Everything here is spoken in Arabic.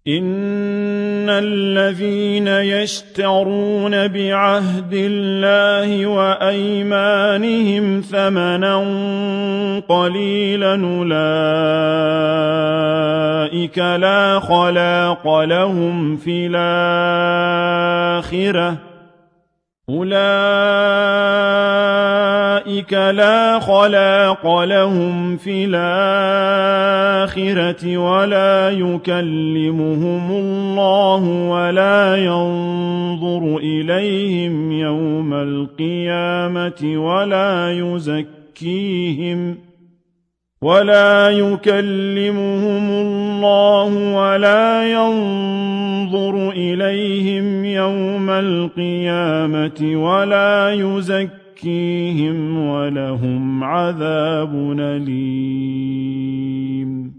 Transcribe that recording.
إن الذين يشترون بعهد الله وأيمانهم ثمنا قليلا أولئك لا خلاق لهم في الآخرة ولا يكلمهم الله ولا ينظر إليهم يوم القيامة ولا يزكيهم ولهم عذاب أليم.